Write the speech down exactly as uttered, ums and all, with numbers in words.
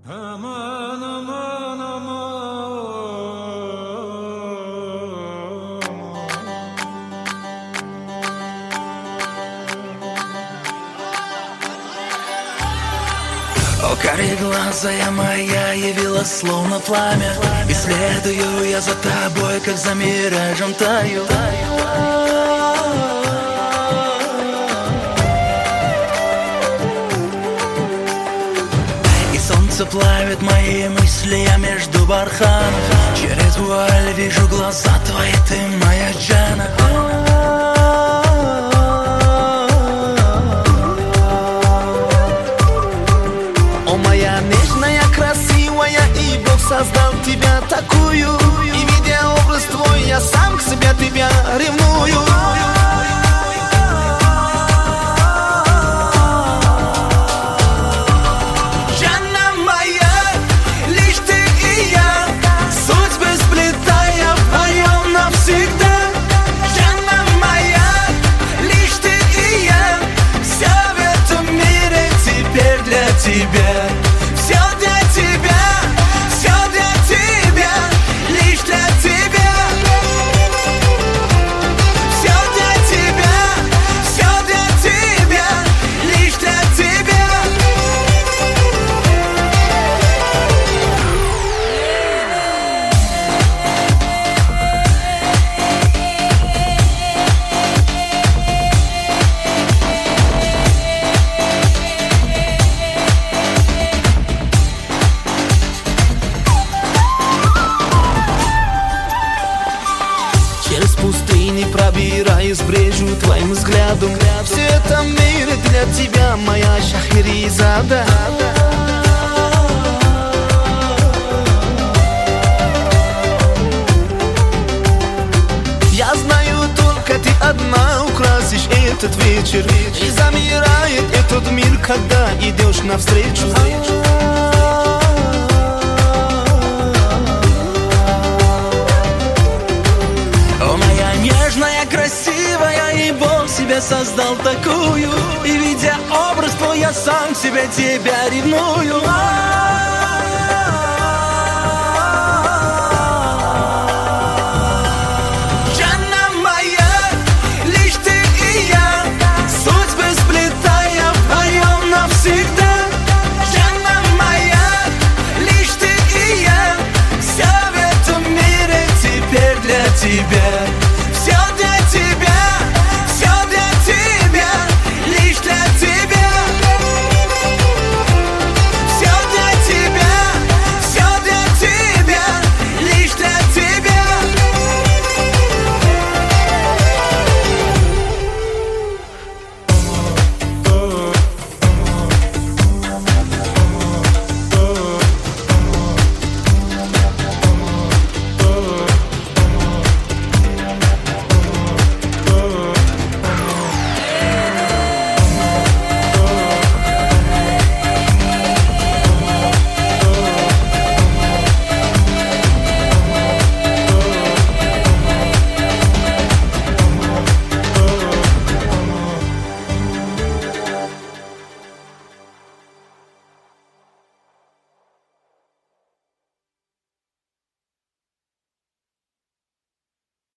Aman aman aman. О, кореглазая моя явилась словно пламя, и следую я за тобой, как за миражем таю. И солнце плавит мои мысли, я между барханов. Через вуаль вижу глаза твои, ты моя Джана. Создал тебя такую, и видя образ твой, я сам к себе тебя ревную. Жанна моя, лишь ты и я, судьбы сплетая вдвоем навсегда. Жанна моя, лишь ты и я, все в этом мире теперь для тебя. Все для тебя. Через пустыни пробираюсь, брежу твоим взглядом. Все это мир для тебя, моя Шахерезада. Я знаю, только ты одна украсишь этот вечер, и замирает этот мир, когда идешь навстречу. Нежная, красивая, и Бог себе создал такую, и видя образ твой, я сам к себе тебя ревную.